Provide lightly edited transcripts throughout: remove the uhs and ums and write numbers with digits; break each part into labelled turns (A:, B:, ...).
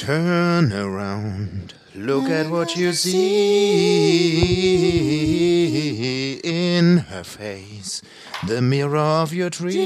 A: Turn around, look at what you see in her face, the mirror of your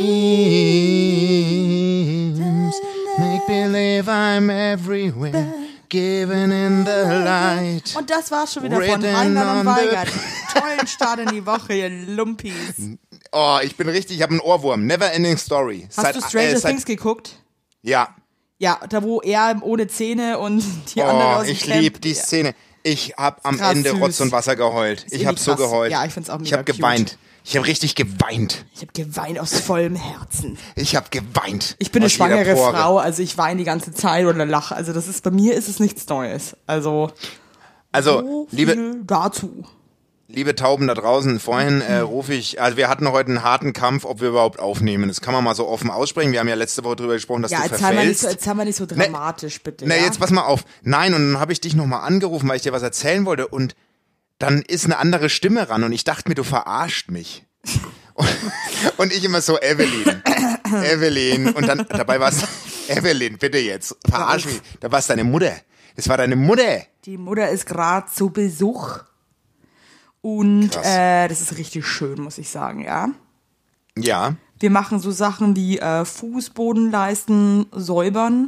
A: dreams. Make believe I'm everywhere, given in the light.
B: Und das war's schon wieder von Heinlein und Weigert. Tollen Start in die Woche, ihr Lumpis.
A: Oh, ich habe einen Ohrwurm. Never Ending Story.
B: Hast du Stranger Things geguckt?
A: Ja.
B: Ja, da wo er ohne Zähne und die andere aus dem
A: ich liebe die Szene. Ich habe am Ende
B: süß.
A: Rotz und Wasser geheult. Ich habe so geheult.
B: Ja, ich find's auch mega
A: Ich habe geweint. Ich habe richtig geweint.
B: Ich habe geweint aus vollem Herzen.
A: Ich habe geweint.
B: Ich bin eine
A: aus jeder
B: schwangere
A: Pore.
B: Frau, also ich weine die ganze Zeit oder lache. Also das ist, bei mir ist es nichts Neues. Also so viel dazu.
A: Liebe Tauben da draußen, vorhin rufe ich, also wir hatten heute einen harten Kampf, ob wir überhaupt aufnehmen. Das kann man mal so offen aussprechen. Wir haben ja letzte Woche drüber gesprochen, dass du verfällst.
B: Jetzt haben wir nicht so dramatisch, bitte.
A: Na, jetzt pass mal auf. Nein, und dann habe ich dich nochmal angerufen, weil ich dir was erzählen wollte und dann ist eine andere Stimme ran und ich dachte mir, du verarscht mich. Und ich immer so, Evelyn. Und dann, dabei war es, Evelyn, bitte jetzt, verarsch mich. Da war es deine Mutter. Das war deine Mutter.
B: Die Mutter ist gerade zu Besuch. Und das ist richtig schön, muss ich sagen, ja.
A: Ja.
B: Wir machen so Sachen wie Fußbodenleisten säubern.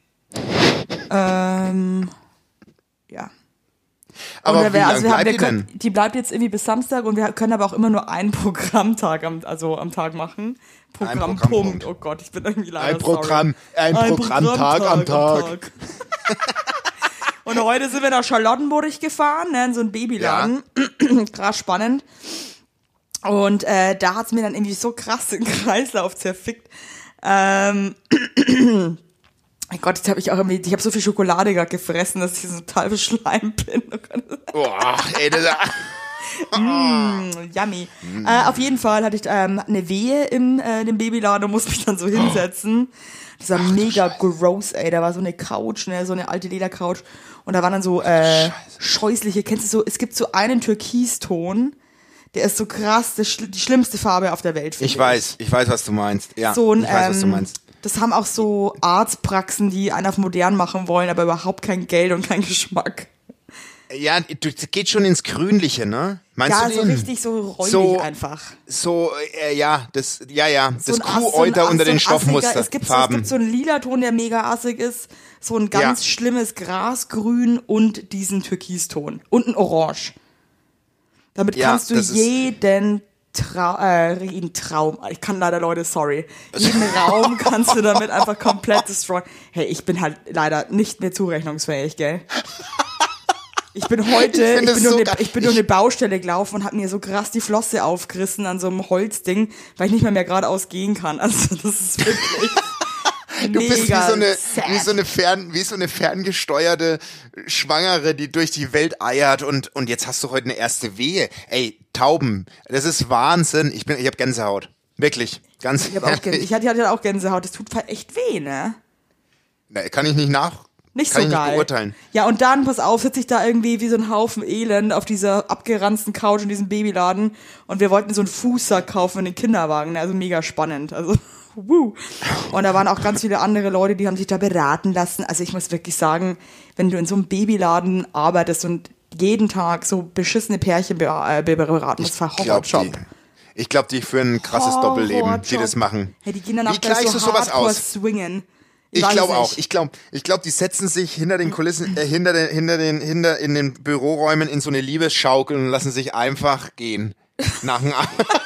B: Ja.
A: Aber
B: und
A: wie lange bleibt die denn?
B: Die bleibt jetzt irgendwie bis Samstag und wir können aber auch immer nur einen Programmtag am Tag machen. Programmpunkt. Oh Gott, ich bin irgendwie leider
A: ein Programmtag am Tag.
B: Und heute sind wir nach Charlottenburg gefahren, ne, in so einen Babyladen. Ja. Krass spannend. Und da hat's mir dann irgendwie so krass den Kreislauf zerfickt. Mein Gott, jetzt habe ich habe so viel Schokolade gerade gefressen, dass ich so total beschleimt bin.
A: Boah, ey, das
B: yummy. Auf jeden Fall hatte ich eine Wehe in dem Babyladen und musste mich dann so hinsetzen. Das war mega gross, ey. Da war so eine Couch, ne, so eine alte Ledercouch. Und da waren dann so scheußliche, kennst du so, es gibt so einen Türkiston, der ist so krass, die schlimmste Farbe auf der Welt.
A: Ich weiß, was du meinst. Ja,
B: so ein,
A: ich weiß, was du meinst.
B: Das haben auch so Arztpraxen, die einen auf modern machen wollen, aber überhaupt kein Geld und kein Geschmack.
A: Ja, das geht schon ins Grünliche, ne? Meinst du
B: so
A: den?
B: richtig so räumlich einfach.
A: So, das
B: So
A: Kuhäuter unter den Stoffmuster.
B: Es gibt so einen lila Ton, der mega assig ist, so ein ganz schlimmes Grasgrün und diesen Türkiston und ein Orange. Damit kannst du jeden Traum, ich kann leider, Leute, sorry, jeden Raum kannst du damit einfach komplett destroyen. Hey, ich bin halt leider nicht mehr zurechnungsfähig, gell? Ich bin durch eine Baustelle gelaufen und habe mir so krass die Flosse aufgerissen an so einem Holzding, weil ich nicht mehr geradeaus gehen kann. Also das ist wirklich
A: du bist wie so
B: sad.
A: eine ferngesteuerte Schwangere, die durch die Welt eiert und jetzt hast du heute eine erste Wehe. Ey, Tauben, das ist Wahnsinn. Ich habe Gänsehaut. Wirklich.
B: Ich hatte auch Gänsehaut. Das tut echt weh, ne?
A: Na, kann ich nicht
B: Nicht so geil.
A: Beurteilen.
B: Ja, und dann, pass auf, sitze ich da irgendwie wie so ein Haufen Elend auf dieser abgeranzten Couch in diesem Babyladen und wir wollten so einen Fußsack kaufen in den Kinderwagen, also mega spannend, also wuh. Und da waren auch ganz viele andere Leute, die haben sich da beraten lassen, also ich muss wirklich sagen, wenn du in so einem Babyladen arbeitest und jeden Tag so beschissene Pärchen beraten, das war Horrorjob.
A: Ich glaube, die führen ein krasses Doppelleben, die das machen.
B: Hey, die gehen dann auch
A: Wie gleichst du sowas aus?
B: Swingen.
A: Ich glaube auch. Ich glaube, die setzen sich hinter den Kulissen, in den Büroräumen in so eine Liebesschaukel und lassen sich einfach gehen. Nach dem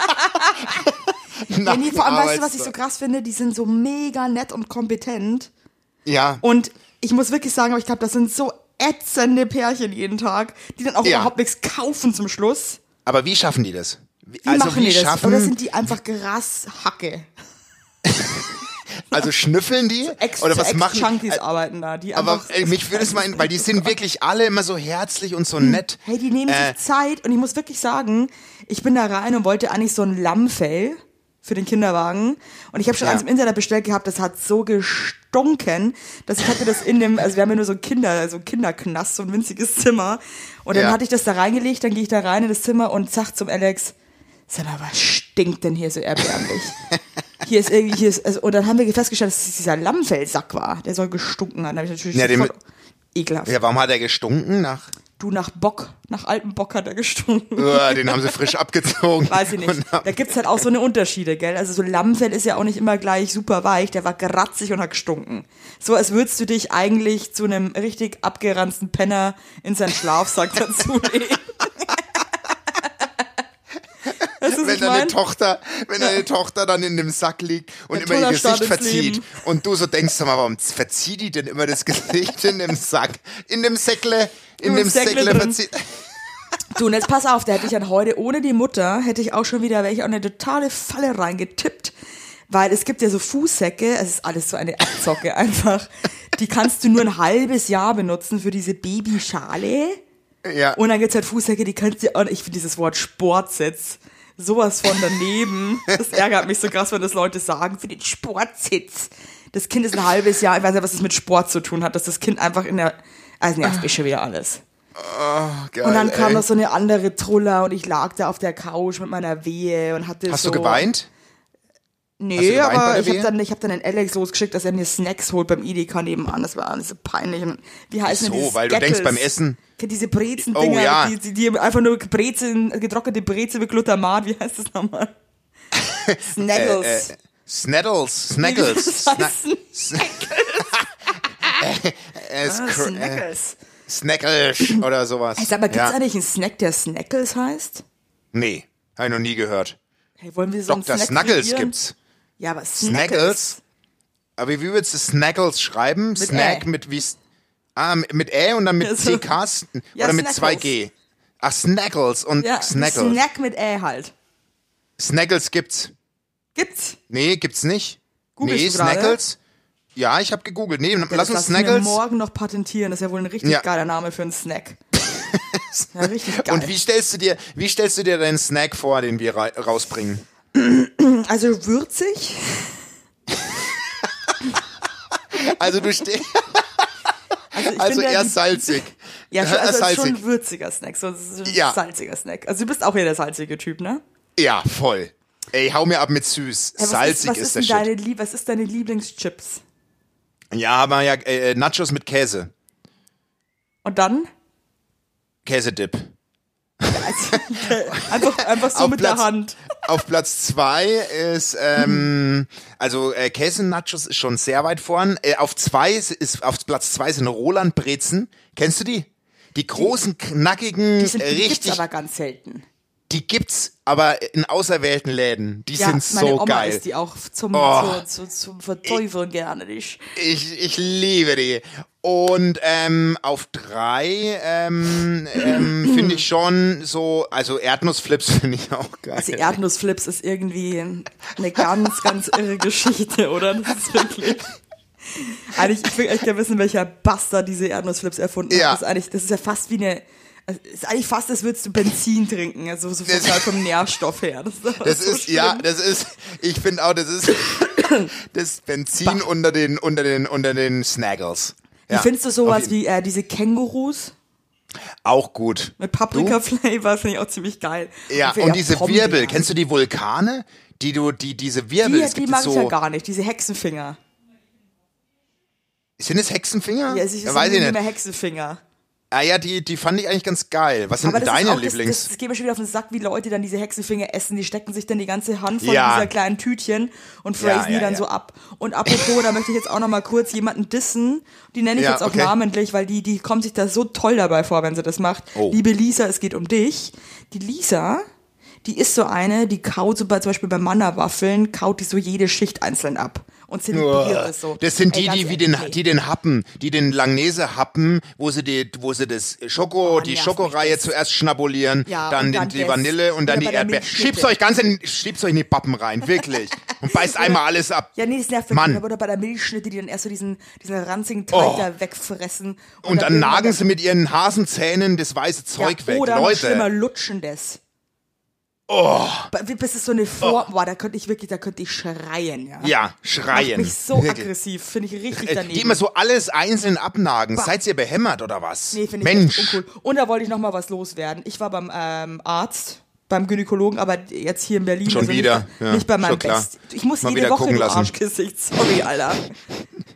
B: vor allem, weißt du, was ich so krass finde? Die sind so mega nett und kompetent.
A: Ja.
B: Und ich muss wirklich sagen, aber ich glaube, das sind so ätzende Pärchen jeden Tag, die dann auch überhaupt nichts kaufen zum Schluss.
A: Aber wie schaffen die das?
B: Wie machen die das? Oder sind die einfach Grashacke?
A: Also schnüffeln die?
B: Oder was machen die? Junkies arbeiten da.
A: Aber mich würde es mal, weil die sind wirklich alle immer so herzlich und so nett.
B: Hey, die nehmen sich Zeit und ich muss wirklich sagen, ich bin da rein und wollte eigentlich so ein Lammfell für den Kinderwagen und ich habe schon eins im Internet bestellt gehabt, das hat so gestunken, dass ich hatte das also wir haben ja nur so Kinderknast, so ein winziges Zimmer und dann hatte ich das da reingelegt, dann gehe ich da rein in das Zimmer und sag zum Alex, sag mal, was stinkt denn hier so erbärmlich? Und dann haben wir festgestellt, dass es dieser Lammfellsack war. Der soll gestunken haben. Da habe ich natürlich Ekelhaft.
A: Ja, warum hat er gestunken? Nach
B: Bock, nach altem Bock hat er gestunken.
A: Den haben sie frisch abgezogen.
B: Weiß ich nicht. Da gibt's halt auch so eine Unterschiede, gell? Also so Lammfell ist ja auch nicht immer gleich super weich, der war gratzig und hat gestunken. So als würdest du dich eigentlich zu einem richtig abgeranzten Penner in seinen Schlafsack dazu legen. Wenn deine
A: Tochter dann in dem Sack liegt und immer ihr Gesicht verzieht und du so denkst, sag mal, warum verzieht die denn immer das Gesicht in dem Sack? In dem Säckle verzieht.
B: Du, und jetzt pass auf, da hätte ich heute ohne die Mutter, wäre ich auch eine totale Falle reingetippt, weil es gibt ja so Fußsäcke, es ist alles so eine Abzocke einfach, die kannst du nur ein halbes Jahr benutzen für diese Babyschale.
A: Ja.
B: Und dann gibt's halt Fußsäcke, die kannst du, und ich finde dieses Wort Sportsitz sowas von daneben. Das ärgert mich so krass, wenn das Leute sagen, für den Sportsitz. Das Kind ist ein halbes Jahr, ich weiß nicht, was das mit Sport zu tun hat, dass das Kind einfach also nervt mich schon wieder alles.
A: Oh, geil,
B: und dann kam noch so eine andere Truller und ich lag da auf der Couch mit meiner Wehe und hatte
A: Hast du geweint?
B: Nee, aber ich hab dann den Alex losgeschickt, dass er mir Snacks holt beim Edeka nebenan. Das war alles so peinlich. Und wie heißen
A: denn diese weil Skettles? Du denkst beim Essen.
B: Diese Brezen-Dinger, die einfach nur getrocknete Brezel mit Glutamat. Wie heißt das nochmal? Snaggles.
A: Snaggles. Snackles oder sowas.
B: Hey, sag mal, gibt's eigentlich einen Snack, der Snackles heißt?
A: Nee, habe ich noch nie gehört.
B: Hey, wollen wir so einen
A: Dr.
B: Snack
A: Snuggles
B: kreieren?
A: gibt's.
B: Ja, aber
A: Snaggles? Aber wie würdest du Snaggles schreiben?
B: Mit
A: Snack mit wie... mit und dann mit CK oder mit
B: Snackles.
A: 2G. Ach, Snaggles und Snaggles.
B: Snack mit halt.
A: Snaggles gibt's.
B: Gibt's?
A: Nee, gibt's nicht.
B: Googlest
A: nee,
B: du gerade?
A: Snaggles. Ja, ich habe gegoogelt. Nee, lass uns
B: Das
A: Snaggles.
B: wir morgen noch patentieren. Das ist ja wohl ein richtig geiler Name für einen Snack. Ja, richtig geil.
A: Und wie stellst du dir deinen Snack vor, den wir rausbringen?
B: Also würzig.
A: Also du stehst... Also eher salzig.
B: Ja, also schon ein würziger Snack, so ein salziger Snack. Also du bist auch eher der salzige Typ, ne?
A: Ja, voll. Ey, hau mir ab mit süß. Salzig ist der Shit.
B: Was ist deine Lieblingschips?
A: Ja, aber Nachos mit Käse.
B: Und dann?
A: Käsedip.
B: Einfach so mit der Hand.
A: Auf Platz 2 ist, Käse-Nachos ist schon sehr weit vorn. Auf Platz 2 sind Roland-Brezen. Kennst du die? Die großen, knackigen,
B: die gibt's aber ganz selten.
A: Die gibt's, aber in auserwählten Läden. Die sind so geil.
B: Meine Oma isst die auch zum Verteufeln gerne nicht.
A: Ich liebe die. Und auf 3 finde ich schon so, also Erdnussflips finde ich auch geil.
B: Also Erdnussflips ist irgendwie eine ganz, ganz irre Geschichte, oder? Das ist wirklich... Eigentlich, ich will echt gerne wissen, welcher Bastard diese Erdnussflips erfunden hat. Das ist ja fast wie eine... Es ist eigentlich fast, als würdest du Benzin trinken, also so vom Nährstoff her.
A: Ich finde auch, das ist das Benzin unter den Snaggles.
B: Ja, wie findest du sowas wie diese Kängurus?
A: Auch gut.
B: Mit Paprika-Flavor finde ich auch ziemlich geil.
A: Ja, und diese Wirbel, kennst du die Vulkane? Diese Wirbel.
B: Die mag ich ja gar nicht, diese Hexenfinger.
A: Sind es Hexenfinger?
B: Ja, es ist nicht mehr Hexenfinger.
A: Ah ja, die fand ich eigentlich ganz geil. Was sind deine Lieblings?
B: Das geht mir schon wieder auf den Sack, wie Leute dann diese Hexenfinger essen. Die stecken sich dann die ganze Hand voll in dieser kleinen Tütchen und phrasen die dann so ab. Und apropos, da möchte ich jetzt auch noch mal kurz jemanden dissen. Die nenne ich jetzt auch namentlich, weil die kommt sich da so toll dabei vor, wenn sie das macht. Oh. Liebe Lisa, es geht um dich. Die Lisa, die ist so eine, die kaut so zum Beispiel bei Manna-Waffeln, kaut die so jede Schicht einzeln ab. Und zelebriert es so.
A: Das sind die den Happen, die den Langnese happen, wo sie das die Schokoreihe zuerst schnabulieren, dann die Vanille und dann die Erdbeere. Schiebt's euch in die Pappen rein, wirklich. Und beißt einmal alles ab.
B: Ja, nee, das nervt wirklich. Oder bei der Milchschnitte, die dann erst so diesen ranzigen Teig da wegfressen.
A: Und dann nagen sie mit ihren Hasenzähnen das weiße Zeug weg.
B: Oder
A: Leute.
B: Noch schlimmer, lutschen das.
A: Oh.
B: Das ist so eine Form, da könnte ich schreien, ja.
A: Ja, schreien.
B: Macht mich so aggressiv, finde ich richtig daneben.
A: Die immer so alles einzeln abnagen. Seid ihr behämmert oder was?
B: Nee, finde ich echt uncool. Und da wollte ich noch mal was loswerden. Ich war beim Arzt, beim Gynäkologen, aber jetzt hier in Berlin.
A: Schon wieder.
B: Nicht bei meinem Best. Ich muss mal jede Woche, du Arschgesicht. Sorry, Alter.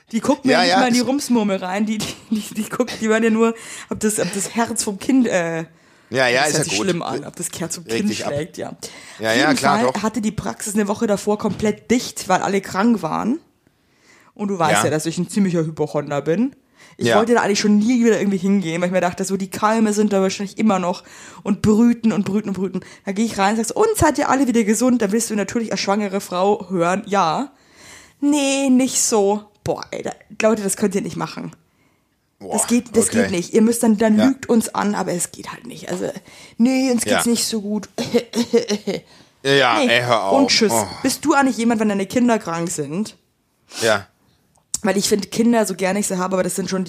B: Die gucken ja nicht mal in die Rumsmurmel rein, die gucken, die hören ja nur, ob das Herz vom Kind,
A: ist ja gut.
B: Schlimm an, ob das Herz vom Kind schlägt, ja.
A: Ja, ja, klar,
B: Fall
A: doch.
B: hatte die Praxis eine Woche davor komplett dicht, weil alle krank waren. Und du weißt ja, dass ich ein ziemlicher Hypochonder bin. Ich wollte da eigentlich schon nie wieder irgendwie hingehen, weil ich mir dachte, so die Keime sind da wahrscheinlich immer noch und brüten und brüten und brüten. Da gehe ich rein und sag so, und seid ihr alle wieder gesund? Da willst du natürlich als schwangere Frau hören, ja. Nee, nicht so. Boah, ey, Leute, das könnt ihr nicht machen. Boah, das geht nicht. Ihr müsst dann lügt uns an, aber es geht halt nicht. Also, nee, uns geht's nicht so gut.
A: Ja, nee. Ey, hör auf.
B: Und tschüss. Oh. Bist du eigentlich jemand, wenn deine Kinder krank sind?
A: Ja.
B: Weil ich finde Kinder, so gerne ich sie habe, aber das sind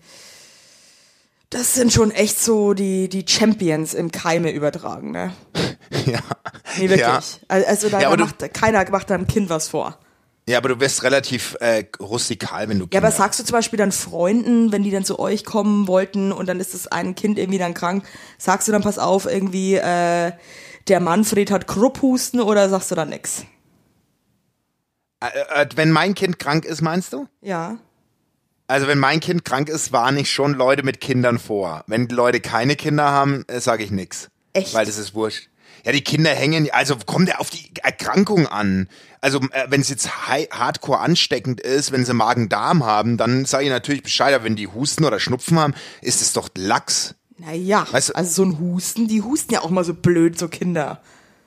B: schon echt so die Champions im Keime übertragen, ne?
A: Ja.
B: Nee, wirklich. Ja. Also keiner macht deinem Kind was vor.
A: Ja, aber du wirst relativ rustikal, wenn du Kinder.
B: Ja, aber sagst du zum Beispiel dann Freunden, wenn die dann zu euch kommen wollten und dann ist das ein Kind irgendwie dann krank, sagst du dann, pass auf, irgendwie der Manfred hat Krupphusten oder sagst du dann nix?
A: Wenn mein Kind krank ist, meinst du?
B: Ja.
A: Also wenn mein Kind krank ist, warne ich schon Leute mit Kindern vor. Wenn die Leute keine Kinder haben, sage ich nix.
B: Echt?
A: Weil das ist wurscht. Ja, die Kinder hängen, also kommt ja auf die Erkrankung an. Also wenn es jetzt hardcore ansteckend ist, wenn sie Magen-Darm haben, dann sage ich natürlich Bescheid, aber wenn die Husten oder Schnupfen haben, ist es doch Lachs.
B: Naja, weißt du, also so ein Husten, die husten ja auch mal so blöd, so Kinder.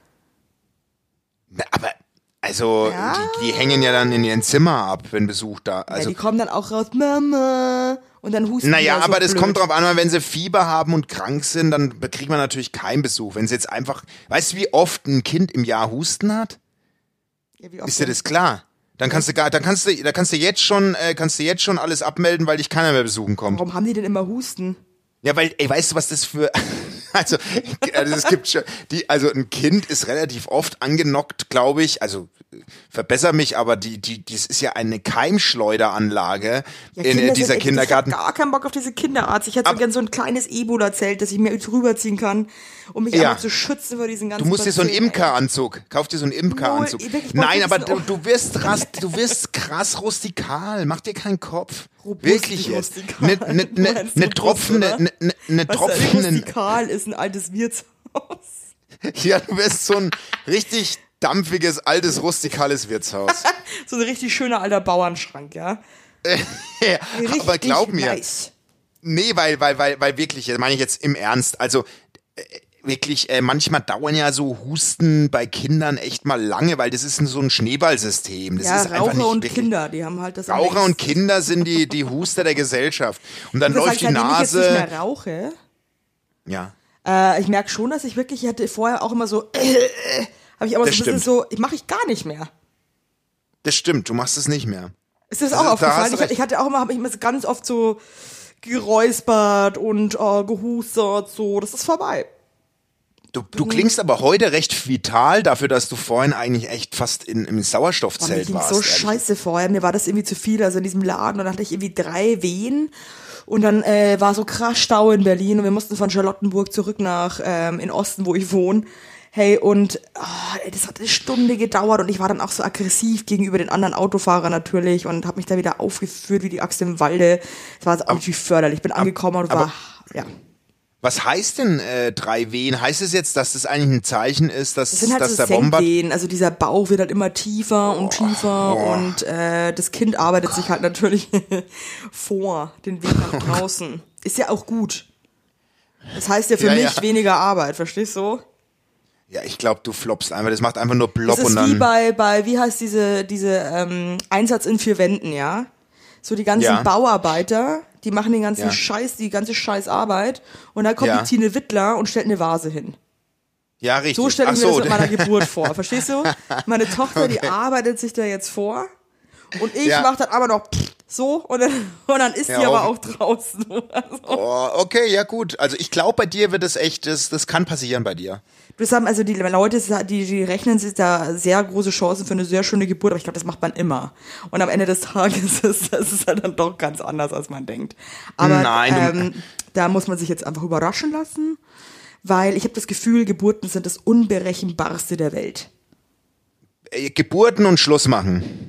A: Aber, also, die hängen ja dann in ihren Zimmer ab, wenn Besuch da. Also,
B: die kommen dann auch raus, Mama, und dann husten die
A: Naja,
B: so
A: aber das
B: blöd.
A: kommt drauf an, wenn sie Fieber haben und krank sind, dann kriegt man natürlich keinen Besuch. Wenn sie jetzt einfach, weißt du, wie oft ein Kind im Jahr Husten hat?
B: Ja, wie oft
A: ist dir das klar? Dann kannst du jetzt schon alles abmelden, weil dich keiner mehr besuchen kommt.
B: Warum haben die denn immer Husten?
A: Ja, weil, weißt du, was das für, also es gibt schon, also ein Kind ist relativ oft angenockt, glaube ich, also verbessere mich, aber das ist ja eine Keimschleuderanlage in dieser Kindergarten.
B: Ich hab gar keinen Bock auf diese Kinderarzt. Ich hätte so gern so ein kleines Ebola-Zelt, das ich mir drüber ziehen kann, um mich einfach zu schützen vor diesen ganzen.
A: Du musst dir so einen Imkeranzug, kauf dir so einen Imkeranzug. Nein, aber du wirst krass rustikal, mach dir keinen Kopf. Wirklich jetzt. Eine tropfende.
B: Rustikal ist ein altes Wirtshaus.
A: Ja, du wirst so ein richtig dampfiges, altes, rustikales Wirtshaus.
B: So ein richtig schöner alter Bauernschrank, ja?
A: Ja, aber glaub mir.
B: Nice.
A: Nee, weil wirklich, das meine ich jetzt im Ernst, also wirklich, manchmal dauern ja so Husten bei Kindern echt mal lange, weil das ist so ein Schneeballsystem. Das ist
B: Raucher
A: nicht
B: und
A: wirklich,
B: Kinder, die haben halt das.
A: Raucher und Kinder sind die Huster der Gesellschaft. Und dann läuft die Nase.
B: Wenn ich jetzt nicht mehr rauche,
A: ja.
B: Ich merke schon, dass ich hatte vorher auch immer so, habe ich aber
A: das
B: so ein bisschen so, mache ich gar nicht mehr.
A: Das stimmt, du machst es nicht mehr.
B: Ist dir das auch aufgefallen? Ich hatte auch immer, habe mich immer ganz oft so geräuspert und gehustet, so, das ist vorbei.
A: Du klingst aber heute recht vital dafür, dass du vorhin eigentlich echt fast im Sauerstoffzelt warst.
B: Mir ging so scheiße vorher, mir war das irgendwie zu viel, also in diesem Laden, und dann hatte ich irgendwie 3 Wehen und dann war so krass Stau in Berlin und wir mussten von Charlottenburg zurück nach in Osten, wo ich wohne. Hey, und das hat eine Stunde gedauert und ich war dann auch so aggressiv gegenüber den anderen Autofahrern natürlich und habe mich da wieder aufgeführt wie die Axt im Walde. Das war also auch nicht förderlich. Ich bin angekommen und war, ja.
A: Was heißt denn 3 Wehen? Heißt es jetzt, dass das eigentlich ein Zeichen ist, dass,
B: das sind halt
A: dass
B: so
A: der Bomber...
B: Senkwehen. Also dieser Bauch wird halt immer tiefer und tiefer und das Kind arbeitet sich halt natürlich vor den Weg nach draußen. Ist ja auch gut. Das heißt ja für mich weniger Arbeit, verstehst du?
A: Ja, ich glaube, du floppst einfach. Das macht einfach nur Plopp
B: und dann...
A: Das
B: ist wie bei wie heißt diese Einsatz in 4 Wänden, ja? So die ganzen Bauarbeiter, die machen den ganzen Scheiß, die ganze Scheißarbeit und dann kommt die Tine Wittler und stellt eine Vase hin.
A: Ja, richtig.
B: So stelle ich mir das mit meiner Geburt vor, verstehst du? Meine Tochter, die arbeitet sich da jetzt vor und ich mache dann aber noch so und dann ist die aber auch draußen. Also.
A: Oh, okay, ja gut. Also ich glaube, bei dir wird es echt, das kann passieren bei dir.
B: Das haben also die Leute, die rechnen sich da sehr große Chancen für eine sehr schöne Geburt, aber ich glaube, das macht man immer. Und am Ende des Tages ist es halt dann doch ganz anders, als man denkt. Aber da muss man sich jetzt einfach überraschen lassen, weil ich habe das Gefühl, Geburten sind das Unberechenbarste der Welt.
A: Geburten und Schluss machen.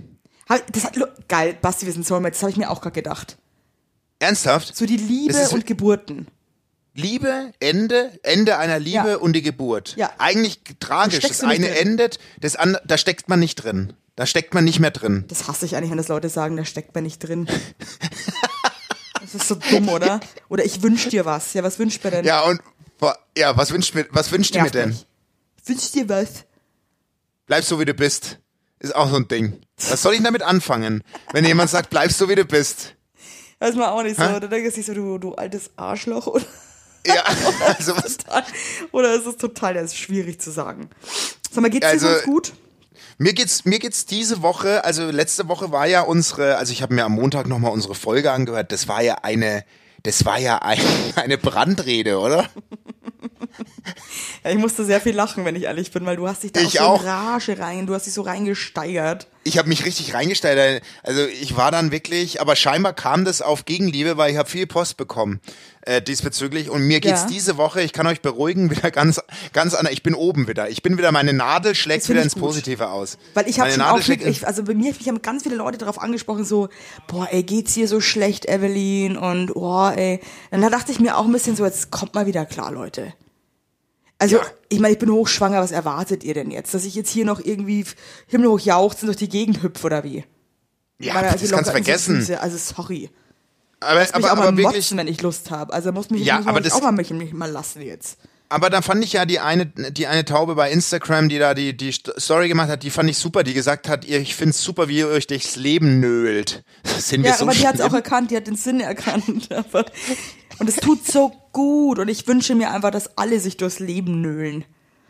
B: Geil, Basti, wir sind Soulmates, das habe ich mir auch gerade gedacht.
A: Ernsthaft?
B: So die Liebe und Geburten.
A: Liebe, Ende einer Liebe und die Geburt.
B: Ja.
A: Eigentlich tragisch. Das eine endet, das andere, da steckt man nicht drin. Da steckt man nicht mehr drin.
B: Das hasse ich eigentlich, wenn das Leute sagen, da steckt man nicht drin. Das ist so dumm, oder? Oder ich wünsch dir was. Ja, was wünscht mir denn?
A: Ja, was wünscht ihr mir denn?
B: Ich wünsch dir was.
A: Bleib so, wie du bist. Ist auch so ein Ding. Was soll ich damit anfangen, wenn jemand sagt, bleib so, wie du bist?
B: Das ist mal auch nicht so. Da denke ich so, du altes Arschloch, oder?
A: Ja, also was?
B: Oder ist es total, das ist schwierig zu sagen. Sag mal, geht's dir sonst gut?
A: Mir geht's diese Woche, also letzte Woche war ja ich habe mir am Montag nochmal unsere Folge angehört, das war ja eine Brandrede, oder?
B: Ja, ich musste sehr viel lachen, wenn ich ehrlich bin, weil du hast dich da auch so in Rage du hast dich so reingesteigert.
A: Ich habe mich richtig reingesteigert, also ich war dann wirklich, aber scheinbar kam das auf Gegenliebe, weil ich habe viel Post bekommen diesbezüglich und mir geht's diese Woche, ich kann euch beruhigen, wieder ganz anders, ich bin oben wieder, meine Nadel schlägt wieder ins Positive aus.
B: Weil ich habe schon auch, also bei mir, mich haben ganz viele Leute darauf angesprochen, so, boah ey, geht's dir so schlecht, Evelyn, und boah ey, dann dachte ich mir auch ein bisschen so, jetzt kommt mal wieder klar, Leute. Also, ich meine, ich bin hochschwanger, was erwartet ihr denn jetzt? Dass ich jetzt hier noch irgendwie himmelhoch jauchzend durch die Gegend hüpfe, oder wie?
A: Ja, das kannst du vergessen.
B: Also, sorry.
A: Aber
B: mal
A: wirklich,
B: motzen, wenn ich Lust habe. Also muss mich auch mal lassen jetzt.
A: Aber da fand ich ja die eine Taube bei Instagram, die da die Story gemacht hat, die fand ich super, die gesagt hat, ich find's super, wie ihr euch durchs Leben nölt. Sind wir so
B: aber die hat's auch erkannt, die hat den Sinn erkannt. Und es tut so gut und ich wünsche mir einfach, dass alle sich durchs Leben nölen.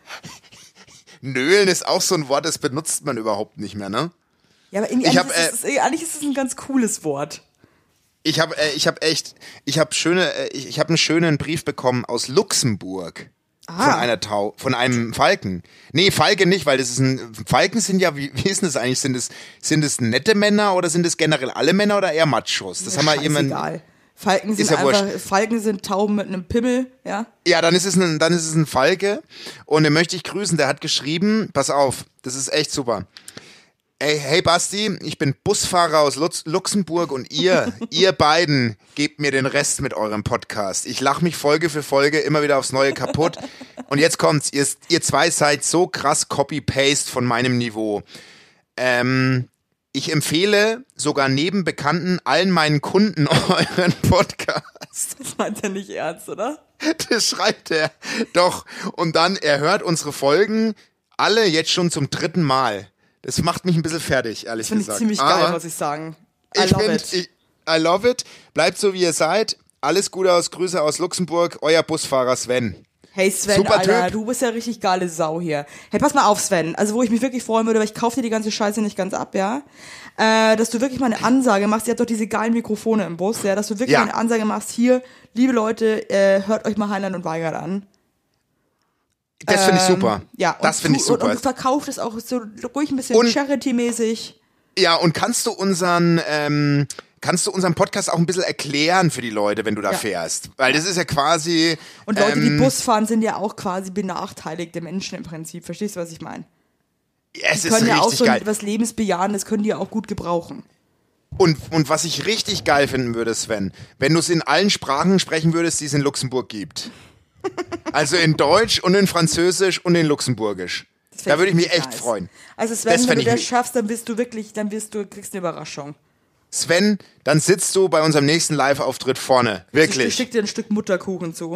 A: Nölen ist auch so ein Wort, das benutzt man überhaupt nicht mehr, ne?
B: Ja, aber eigentlich ist es ein ganz cooles Wort.
A: Ich habe einen schönen Brief bekommen aus Luxemburg. Von einem Falken. Nee, Falke nicht, weil Falken sind ja, wie ist denn das eigentlich? Sind es nette Männer oder sind es generell alle Männer oder eher Machos? Das haben wir
B: egal. Falken sind Tauben mit einem Pimmel, ja?
A: Ja, dann ist es ein Falke und den möchte ich grüßen. Der hat geschrieben, pass auf, das ist echt super. Hey Basti, ich bin Busfahrer aus Luxemburg und ihr beiden gebt mir den Rest mit eurem Podcast. Ich lache mich Folge für Folge immer wieder aufs Neue kaputt. Und jetzt kommt's, ihr zwei seid so krass Copy-Paste von meinem Niveau. Ich empfehle sogar neben Bekannten allen meinen Kunden euren Podcast.
B: Das meint er nicht ernst, oder?
A: Das schreibt er. Doch. Und dann, er hört unsere Folgen alle jetzt schon zum 3. Mal. Das macht mich ein bisschen fertig, ehrlich gesagt.
B: Das finde ich ziemlich geil, muss ich sagen.
A: I love it. Bleibt so, wie ihr seid. Alles Gute Grüße aus Luxemburg. Euer Busfahrer Sven.
B: Hey Sven, super Alter, du bist ja richtig geile Sau hier. Hey, pass mal auf, Sven. Also, wo ich mich wirklich freuen würde, weil ich kaufe dir die ganze Scheiße nicht ganz ab, ja? Dass du wirklich mal eine Ansage machst. Ihr habt doch diese geilen Mikrofone im Bus, ja? Dass du wirklich eine Ansage machst. Hier, liebe Leute, hört euch mal Heinlein und Weigert an.
A: Das finde ich super.
B: Ja, das finde ich super. Und du verkaufst es auch so ruhig ein bisschen Charity-mäßig.
A: Ja, und kannst du unseren Podcast auch ein bisschen erklären für die Leute, wenn du da fährst? Weil das ist ja quasi...
B: Und Leute, die Bus fahren, sind ja auch quasi benachteiligte Menschen im Prinzip. Verstehst du, was ich meine?
A: Ja, es
B: die
A: ist
B: können ja auch so
A: geil.
B: etwas Lebensbejahendes, können die ja auch gut gebrauchen.
A: Und was ich richtig geil finden würde, Sven, wenn du es in allen Sprachen sprechen würdest, die es in Luxemburg gibt. Also in Deutsch und in Französisch und in Luxemburgisch. Da würde ich mich echt freuen.
B: Also Sven, wenn du das schaffst, dann kriegst du eine Überraschung.
A: Sven, dann sitzt du bei unserem nächsten Live-Auftritt vorne. Wirklich.
B: Ich schick dir ein Stück Mutterkuchen zu.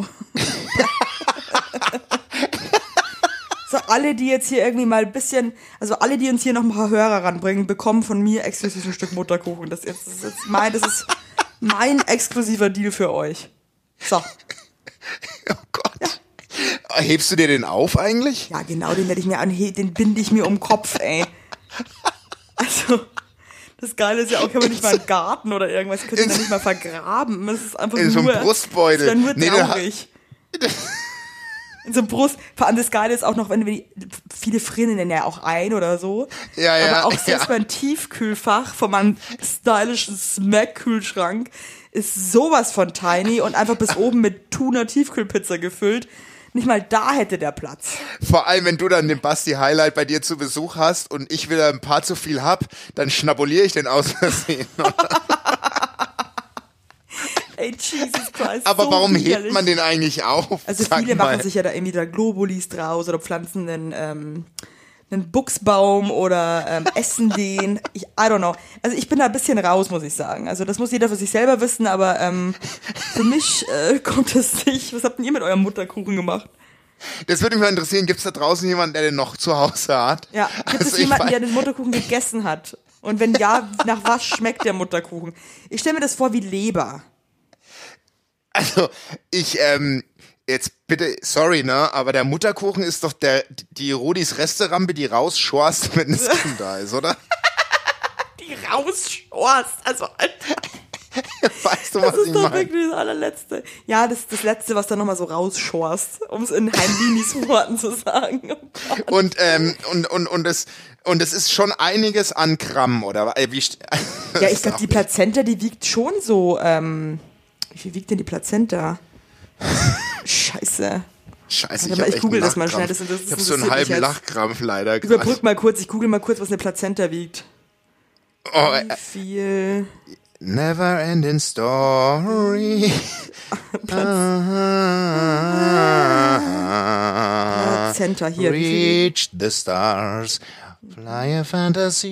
B: So, alle, die jetzt hier irgendwie mal ein bisschen, also alle, die uns hier noch ein paar Hörer ranbringen, bekommen von mir exklusiv ein Stück Mutterkuchen. Das ist mein exklusiver Deal für euch. So.
A: Oh Gott. Ja. Hebst du dir den auf eigentlich?
B: Ja, genau, den binde ich mir um den Kopf, ey. Also, das Geile ist ja auch, ich habe nicht mal einen Garten oder irgendwas, ich könnte ihn ja nicht mal vergraben. Das ist einfach
A: in so einem Brustbeutel.
B: Das ist dann nur traurig. In so einem Brust, vor allem das Geile ist auch noch, viele frieren den ja auch ein oder so.
A: Ja.
B: Aber auch selbst mein Tiefkühlfach von meinem stylischen Smack-Kühlschrank ist sowas von tiny und einfach bis oben mit Tuna-Tiefkühlpizza gefüllt. Nicht mal da hätte der Platz.
A: Vor allem, wenn du dann den Basti-Highlight bei dir zu Besuch hast und ich wieder ein paar zu viel hab, dann schnabuliere ich den aus Versehen.
B: Ey, Jesus Christ.
A: Aber
B: so
A: warum
B: widerlich.
A: hebt man den eigentlich auf?
B: Also viele machen sich ja da irgendwie da Globulis draus oder pflanzen einen Buchsbaum oder essen den. I don't know. Also ich bin da ein bisschen raus, muss ich sagen. Also das muss jeder für sich selber wissen, aber für mich kommt das nicht. Was habt denn ihr mit eurem Mutterkuchen gemacht?
A: Das würde mich mal interessieren, gibt es da draußen jemanden, der den noch zu Hause hat?
B: Ja, gibt es jemanden, der den Mutterkuchen gegessen hat? Und wenn ja, nach was schmeckt der Mutterkuchen? Ich stelle mir das vor wie Leber.
A: Also, jetzt bitte, sorry, ne, aber der Mutterkuchen ist doch die Rudis Resterampe, die rausschorst, wenn das Kind da ist, oder?
B: Die rausschorst, also Alter.
A: Weißt du, was ich meine?
B: Das ist doch wirklich das allerletzte. Ja, das ist das Letzte, was da nochmal so rausschorst, um es in Heimlinis Worten zu sagen. Oh
A: und es ist schon einiges an Gramm, oder?
B: ja, ich glaube, die Plazenta, die wiegt schon so, wie viel wiegt denn die Plazenta? Scheiße.
A: Scheiße,
B: Warte mal, ich google das mal schnell.
A: Ich habe so einen halben Lachkrampf leider.
B: Überbrück mal kurz, ich google mal kurz, was eine Plazenta wiegt.
A: Oh,
B: Wie viel?
A: Never ending story.
B: Plazenta, hier.
A: Reach the stars. Fly a fantasy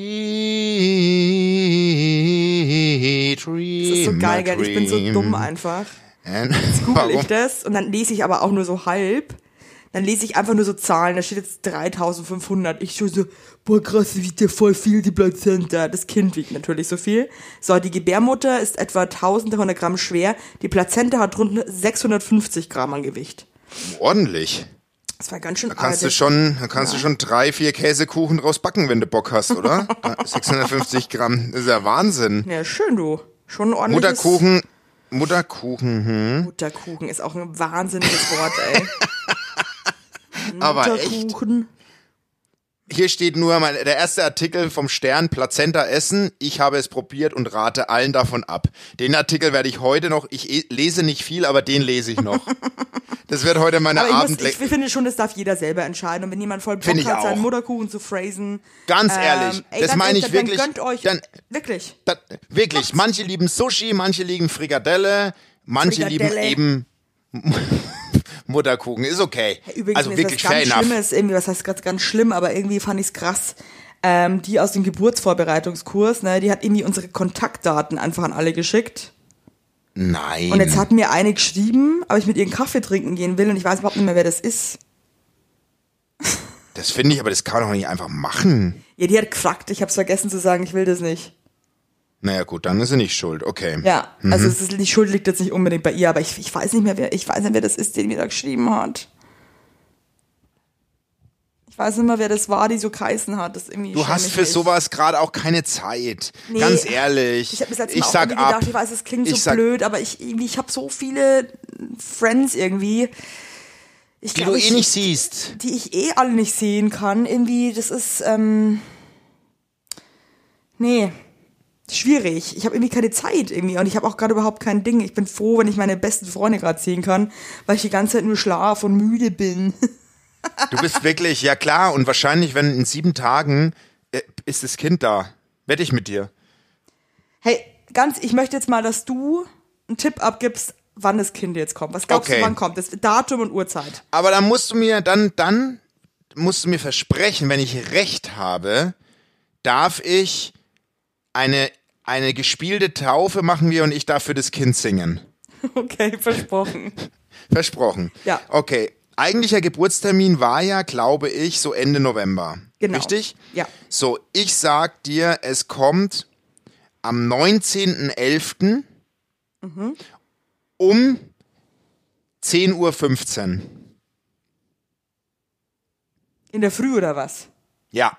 A: dream.
B: Das ist so geil, gell? Ich bin so dumm einfach. Jetzt google ich das und dann lese ich aber auch nur so halb. Dann lese ich einfach nur so Zahlen. Da steht jetzt 3500. Ich schon so, boah krass, wiegt ja voll viel, die Plazenta. Das Kind wiegt natürlich so viel. So, die Gebärmutter ist etwa 1300 Gramm schwer. Die Plazenta hat rund 650 Gramm an Gewicht.
A: Ordentlich.
B: Das war ganz schön
A: Da kannst du schon 3-4 Käsekuchen draus backen, wenn du Bock hast, oder? 650 Gramm, das ist ja Wahnsinn.
B: Ja, schön, du. Schon ein ordentliches... Mutterkuchen ist auch ein wahnsinniges Wort, ey.
A: Aber echt. Hier steht nur der erste Artikel vom Stern, Plazenta essen. Ich habe es probiert und rate allen davon ab. Den Artikel werde ich heute noch, ich lese nicht viel, aber den lese ich noch. Das wird heute meine
B: Abendlektüre. Ich finde schon, das darf jeder selber entscheiden. Und wenn jemand voll Bock hat, seinen Mutterkuchen zu phrasen.
A: Ganz ehrlich, das meine ich wirklich.
B: Dann gönnt euch. Wirklich.
A: Wirklich. Manche lieben Sushi, manche lieben Frikadelle, manche lieben eben Mutterkuchen. Ist okay.
B: Ja, übrigens,
A: also wirklich fair enough.
B: Schlimmes, irgendwie, was heißt gerade ganz schlimm, aber irgendwie fand ich es krass. Die aus dem Geburtsvorbereitungskurs, ne, die hat irgendwie unsere Kontaktdaten einfach an alle geschickt.
A: Nein.
B: Und jetzt hat mir eine geschrieben, ob ich mit ihr einen Kaffee trinken gehen will und ich weiß überhaupt nicht mehr, wer das ist.
A: Das finde ich, aber das kann man doch nicht einfach machen.
B: Ja, die hat gefragt, ich hab's vergessen zu sagen, ich will das nicht.
A: Naja gut, dann ist sie nicht schuld, okay.
B: Ja, also die Schuld liegt jetzt nicht unbedingt bei ihr, aber ich weiß nicht mehr, wer das ist, den mir da geschrieben hat. Ich weiß nicht mehr, wer das war, die so geheißen hat. Das irgendwie
A: du hast für sowas gerade auch keine Zeit. Nee, ganz ehrlich.
B: Ich habe mir letztes Mal auch irgendwie gedacht, ich weiß, es klingt so blöd, aber ich habe so viele Friends irgendwie.
A: Die du eh nicht siehst.
B: Die ich eh alle nicht sehen kann. Irgendwie, das ist, nee, schwierig. Ich habe irgendwie keine Zeit irgendwie und ich habe auch gerade überhaupt kein Ding. Ich bin froh, wenn ich meine besten Freunde gerade sehen kann, weil ich die ganze Zeit nur schlaf und müde bin.
A: Du bist wirklich, ja klar, und wahrscheinlich, wenn in 7 Tagen ist das Kind da. Wette ich mit dir.
B: Hey, ich möchte jetzt mal, dass du einen Tipp abgibst, wann das Kind jetzt kommt. Was glaubst du, wann kommt? Das Datum und Uhrzeit. Aber
A: dann musst du mir, dann musst du mir versprechen, wenn ich recht habe, darf ich eine gespielte Taufe machen wir und ich darf für das Kind singen.
B: Okay, versprochen.
A: Versprochen.
B: Ja.
A: Okay. Eigentlicher Geburtstermin war ja, glaube ich, so Ende November.
B: Genau.
A: Richtig?
B: Ja.
A: So, ich sag dir, es kommt am 19.11. Um 10.15 Uhr.
B: In der Früh oder was?
A: Ja.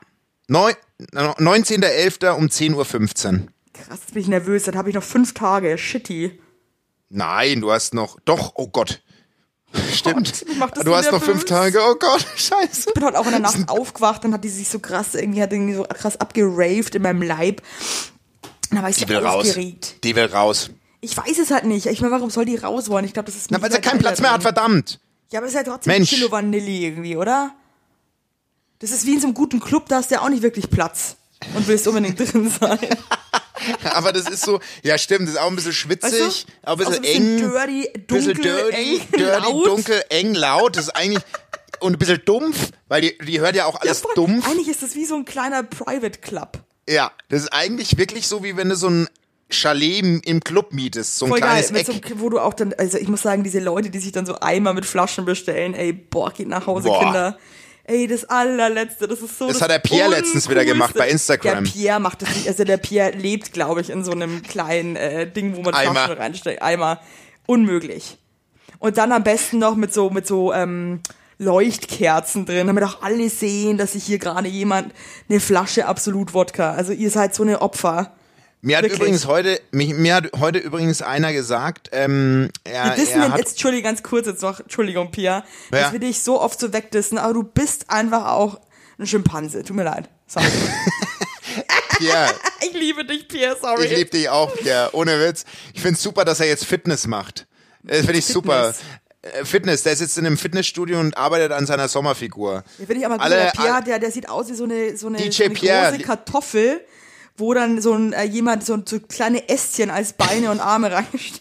A: 19.11. um 10.15 Uhr.
B: Krass, jetzt bin ich nervös. Dann habe ich noch 5 Tage. Shitty.
A: Nein, du hast noch... Doch, oh Gott. Stimmt.
B: Gott,
A: du hast noch 5 Tage. Oh Gott, scheiße.
B: Ich bin heute auch in der Nacht aufgewacht. Dann hat die sich so krass, irgendwie so krass abgeraved in meinem Leib. Und dann war ich so aufgeregt.
A: Die will raus.
B: Ich weiß es halt nicht. Ich meine, warum soll die raus wollen? Ich glaube, das ist...
A: Na, weil sie keinen Platz mehr hat, verdammt.
B: Ja, aber es ist ja trotzdem ein Kilo Vanille irgendwie, oder? Das ist wie in so einem guten Club, da hast du ja auch nicht wirklich Platz und willst unbedingt drin sein.
A: Aber das ist so, ja stimmt, das ist auch ein bisschen schwitzig, weißt du? Auch ein bisschen eng.
B: Dirty,
A: dunkel, eng, laut. Das ist eigentlich, und ein bisschen dumpf, weil die hört ja auch alles dumpf.
B: Eigentlich ist das wie so ein kleiner Private Club.
A: Ja, das ist eigentlich wirklich so, wie wenn du so ein Chalet im Club mietest, so ein
B: voll
A: kleines
B: geil,
A: Eck.
B: wo du auch dann, also ich muss sagen, diese Leute, die sich dann so Eimer mit Flaschen bestellen, ey, geht nach Hause, Kinder. Ey, das allerletzte, das ist so.
A: Das hat der Pierre letztens wieder gemacht bei Instagram.
B: Der Pierre macht das nicht, also der Pierre lebt, glaube ich, in so einem kleinen Ding, wo man Flaschen reinstellt. Eimer. Unmöglich. Und dann am besten noch mit so Leuchtkerzen drin, damit auch alle sehen, dass sich hier gerade jemand eine Flasche Absolut-Wodka. Also ihr seid so eine Opfer.
A: Mir hat heute übrigens einer gesagt,
B: Entschuldigung, ganz kurz jetzt noch, Entschuldigung, Pia, dass wir dich so oft so wegdissen, aber du bist einfach auch ein Schimpanse, tut mir leid, sorry.
A: Pierre.
B: Ich liebe dich, Pierre, sorry.
A: Ich liebe dich auch, Pierre, ohne Witz. Ich find's super, dass er jetzt Fitness macht. Das finde ich super. Fitness, der sitzt in einem Fitnessstudio und arbeitet an seiner Sommerfigur.
B: Ja, finde ich aber gut, der Pierre, der sieht aus wie so eine
A: Pierre.
B: Große Kartoffel, wo dann jemand so kleine Ästchen als Beine und Arme reinstellt.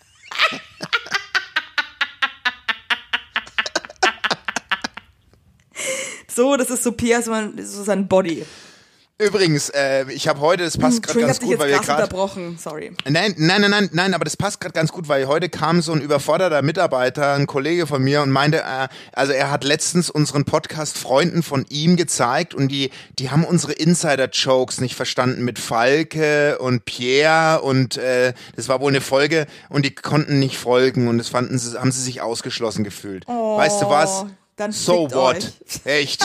B: So, das ist so Pierre, so sein Body.
A: Übrigens, ich habe heute, das passt gerade ganz gut, weil wir gerade
B: unterbrochen, sorry.
A: Nein, aber das passt gerade ganz gut, weil heute kam so ein überforderter Mitarbeiter, ein Kollege von mir und meinte, also er hat letztens unseren Podcast Freunden von ihm gezeigt und die haben unsere Insider-Jokes nicht verstanden mit Falke und Pierre und das war wohl eine Folge und die konnten nicht folgen und haben sie sich ausgeschlossen gefühlt.
B: Oh,
A: weißt du was?
B: Dann
A: so what?
B: Euch.
A: Echt?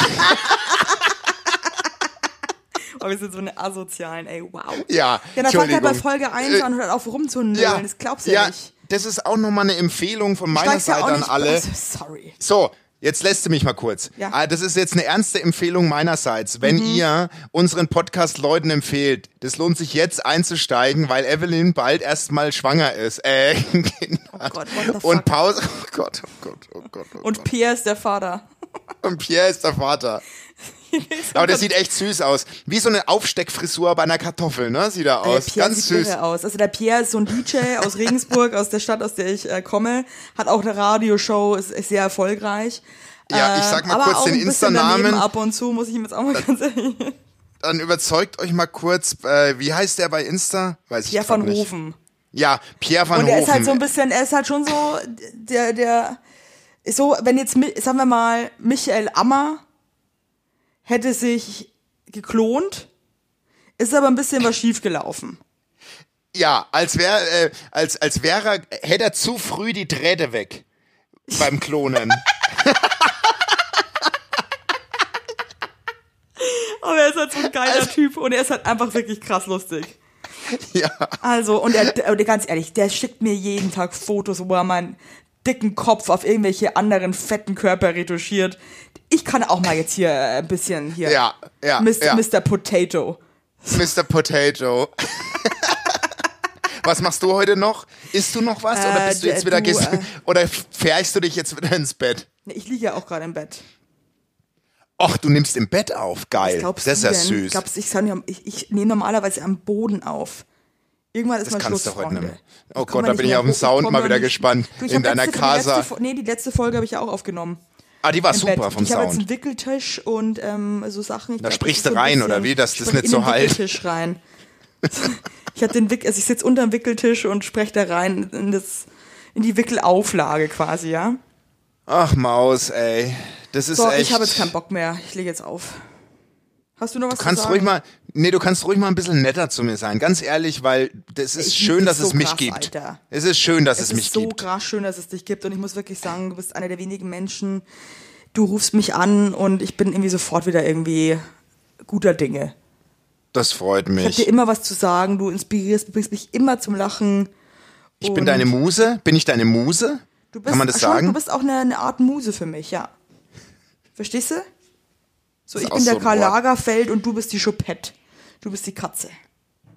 B: Oh, wir sind so eine Asozialen, ey, wow.
A: Ja,
B: dann fangt er bei Folge 1 an und hört auf rumzunölen, das glaubst du ja nicht.
A: Das ist auch nochmal eine Empfehlung von meiner Seite an alle.
B: Sorry.
A: So, jetzt lässt du mich mal kurz.
B: Ja.
A: Das ist jetzt eine ernste Empfehlung meinerseits. Wenn ihr unseren Podcast Leuten empfehlt, das lohnt sich jetzt einzusteigen, weil Evelyn bald erstmal schwanger ist.
B: Oh Gott, what the fuck?
A: Und Pause. Oh Gott.
B: Und Pierre ist der Vater.
A: Und Pierre ist der Vater. Aber der sieht echt süß aus. Wie so eine Aufsteckfrisur bei einer Kartoffel, ne? Sieht er aus.
B: Der Pierre
A: ganz
B: sieht
A: süß.
B: Aus. Also der Pierre ist so ein DJ aus Regensburg, aus der Stadt, aus der ich komme. Hat auch eine Radioshow, ist sehr erfolgreich.
A: Ja, ich sag mal
B: aber
A: kurz
B: auch
A: den
B: ein
A: Insta-Namen.
B: Ab und zu, muss ich ihm jetzt auch mal ganz ehrlich.
A: Dann überzeugt euch mal kurz, wie heißt der bei Insta? Weiß ich
B: Pierre van Hoven.
A: Ja, Pierre van Hoven.
B: Und er ist halt so ein bisschen, er ist halt schon so, der ist so, wenn jetzt, sagen wir mal, Michael Ammer hätte sich geklont, ist aber ein bisschen was schiefgelaufen.
A: Ja, hätte er zu früh die Drähte weg beim Klonen.
B: Aber er ist halt so ein geiler Typ und er ist halt einfach wirklich krass lustig.
A: Ja.
B: Also, und ganz ehrlich, der schickt mir jeden Tag Fotos, wo er meinen dicken Kopf auf irgendwelche anderen fetten Körper retuschiert. Ich kann auch mal jetzt hier ein bisschen hier.
A: Ja.
B: Mr. Potato.
A: Mr. Potato. Was machst du heute noch? Isst du noch was? Oder bist du jetzt wieder oder fährst du dich jetzt wieder ins Bett?
B: Ich liege ja auch gerade im Bett.
A: Och, du nimmst im Bett auf. Geil. Das ist ja süß.
B: Ich nehme normalerweise am Boden auf. Irgendwann ist mal Schluss,
A: du heute nicht mehr. Oh
B: Ich
A: Gott, da bin ich auf den Sound mal wieder gespannt. In deiner Casa.
B: Die letzte Folge habe ich ja auch aufgenommen.
A: Ah, die war super vom
B: Sound. Ich habe jetzt einen
A: Wickeltisch
B: und so Sachen.
A: Da sprichst du rein, oder wie? Dass das nicht so halt.
B: Ich Wickeltisch rein. Ich sitze unter dem Wickeltisch und spreche da rein in die Wickelauflage quasi, ja?
A: Ach, Maus, ey. Das ist echt...
B: ich habe jetzt keinen Bock mehr. Ich lege jetzt auf. Hast du noch was zu sagen?
A: Du kannst ruhig mal ein bisschen netter zu mir sein. Ganz ehrlich, weil das ist schön, dass es mich gibt.
B: Alter.
A: Es ist schön, dass es mich gibt.
B: Es ist so krass schön, dass es dich gibt. Und ich muss wirklich sagen, du bist einer der wenigen Menschen, du rufst mich an und ich bin irgendwie sofort wieder irgendwie guter Dinge.
A: Das freut mich.
B: Ich habe dir immer was zu sagen, du bringst mich immer zum Lachen.
A: Ich bin deine Muse? Bin ich deine Muse? Kann man das sagen?
B: Du bist auch eine Art Muse für mich, ja. Verstehst du? So, ich bin der
A: so
B: Karl Lagerfeld und du bist die Choupette. Du bist die Katze.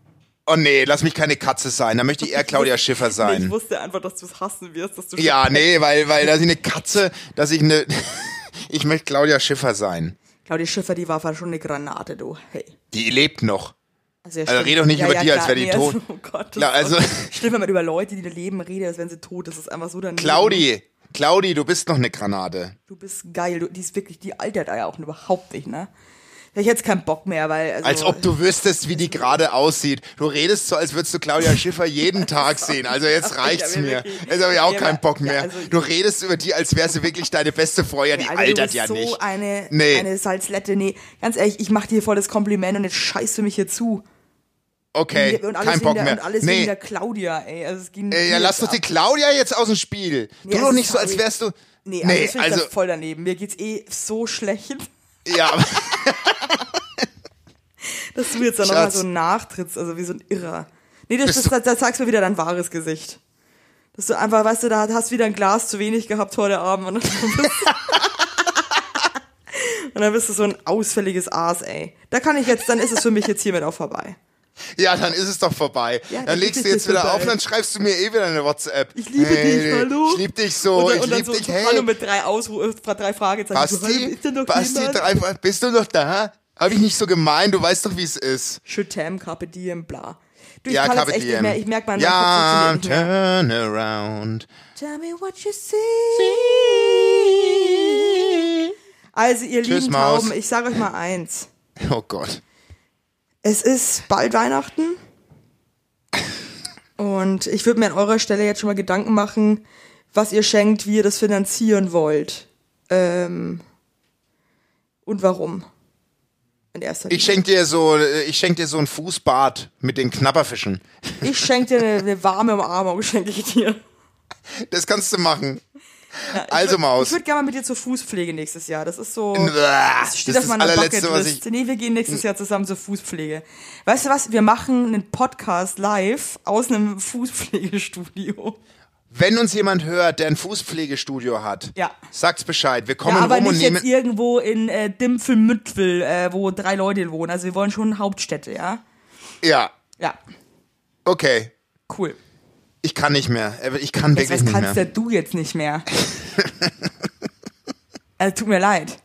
A: Oh nee, lass mich keine Katze sein. Da möchte ich eher Claudia Schiffer sein.
B: Nee, ich wusste einfach, dass du es hassen wirst. Dass du
A: ja, nee, weil dass ich eine Katze, ich möchte Claudia Schiffer sein.
B: Claudia Schiffer, die war schon eine Granate, du. Hey.
A: Die lebt noch.
B: Also, ja,
A: red doch nicht über die, als wäre die tot.
B: Oh Gott,
A: klar, also
B: schlimm, wenn man über Leute, die da leben, redet, als wären sie tot. Das ist einfach so daneben.
A: Claudi, du bist noch eine Granate.
B: Du bist geil. Die ist wirklich, die altert ja auch überhaupt nicht, ne? Ich hätte jetzt keinen Bock mehr, weil... Also,
A: als ob du wüsstest, wie die gerade aussieht. Du redest so, als würdest du Claudia Schiffer jeden Tag sehen. Also jetzt reicht's mir. Jetzt habe ich auch keinen Bock mehr. Also, du redest über die, als wäre sie wirklich deine beste Freundin. Die
B: Alter,
A: altert ja
B: so
A: nicht.
B: Eine Salzlette. Nee, ganz ehrlich, ich mach dir voll das Kompliment und jetzt scheißt du mich hier zu.
A: Okay, kein Bock mehr.
B: Und alles wegen der Claudia, ey. Also es ging
A: ja, lass doch die Claudia jetzt aus dem Spiel. Du doch nicht so, als wärst du...
B: Nee, also das voll daneben. Mir geht's so schlecht.
A: Ja, aber...
B: Dass du jetzt dann nochmal so nachtrittst, also wie so ein Irrer. Nee, da zeigst du mir wieder dein wahres Gesicht. Dass du einfach, weißt du, da hast wieder ein Glas zu wenig gehabt heute Abend und dann bist du so ein ausfälliges Aas, ey. Dann ist es für mich jetzt hiermit auch vorbei.
A: Ja, dann ist es doch vorbei. Ja, dann legst du jetzt wieder auf und dann schreibst du mir wieder eine WhatsApp.
B: Ich liebe dich, hallo.
A: Ich liebe dich so, ich liebe dich, hey.
B: Hallo mit 3 Fragezeichen.
A: Basti, bist du noch da? Hab ich nicht so gemeint, du weißt doch, wie es ist.
B: Shootam, Carpe Diem, bla. Du,
A: ja,
B: kann
A: Carpe
B: jetzt echt
A: Diem.
B: Nicht mehr. Ich merk mal,
A: ja, turn around.
B: Tell me what you see. Also, ihr lieben Tauben, ich sage euch mal eins.
A: Oh Gott.
B: Es ist bald Weihnachten. Und ich würde mir an eurer Stelle jetzt schon mal Gedanken machen, was ihr schenkt, wie ihr das finanzieren wollt. Und warum.
A: Ich schenk dir so ein Fußbad mit den Knabberfischen.
B: Ich schenk dir eine warme Umarmung, schenke ich dir.
A: Das kannst du machen.
B: Ja,
A: also Maus.
B: Ich würde gerne mal mit dir zur Fußpflege nächstes Jahr. Das ist so.
A: Das steht auf meiner Bucketlist.
B: Nee, wir gehen nächstes Jahr zusammen zur Fußpflege. Weißt du was? Wir machen einen Podcast live aus einem Fußpflegestudio.
A: Wenn uns jemand hört, der ein Fußpflegestudio hat, sagt's Bescheid. Wir kommen
B: aber
A: rum und
B: nicht jetzt irgendwo in Dimpfel-Müttwil, wo 3 Leute wohnen. Also wir wollen schon Hauptstädte, ja?
A: Ja.
B: Ja.
A: Okay.
B: Cool.
A: Ich kann nicht mehr. Ich kann wirklich nicht mehr.
B: Was kannst ja du jetzt nicht mehr? Also tut mir leid.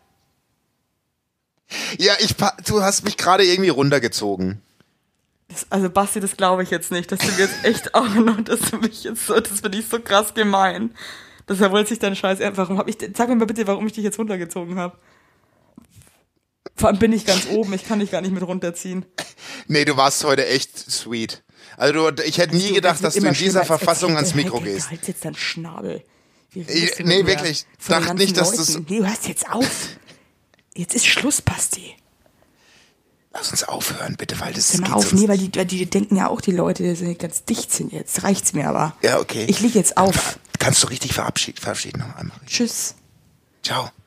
A: Ja, du hast mich gerade irgendwie runtergezogen.
B: Also Basti, das glaube ich jetzt nicht, dass du mir jetzt echt auch noch, dass du mich jetzt so, das finde ich so krass gemein. Dass er wollte sich deinen Scheiß, sag mir mal bitte, warum ich dich jetzt runtergezogen habe. Vor allem bin ich ganz oben, ich kann dich gar nicht mit runterziehen.
A: Nee, du warst heute echt sweet. Also ich hätte nie gedacht, dass du in dieser Verfassung ans Mikro gehst.
B: Halt jetzt deinen Schnabel.
A: Nee, wirklich. Dachte nicht, dass du...
B: Nee, du hörst jetzt auf. Jetzt ist Schluss, Basti.
A: Lass uns aufhören, bitte, weil das
B: geht auf, nee, weil die denken ja auch, die Leute, die sind ganz dicht sind jetzt. Reicht's mir aber.
A: Ja, okay.
B: Ich leg jetzt auf.
A: Kannst du richtig verabschieden noch einmal.
B: Tschüss.
A: Ciao.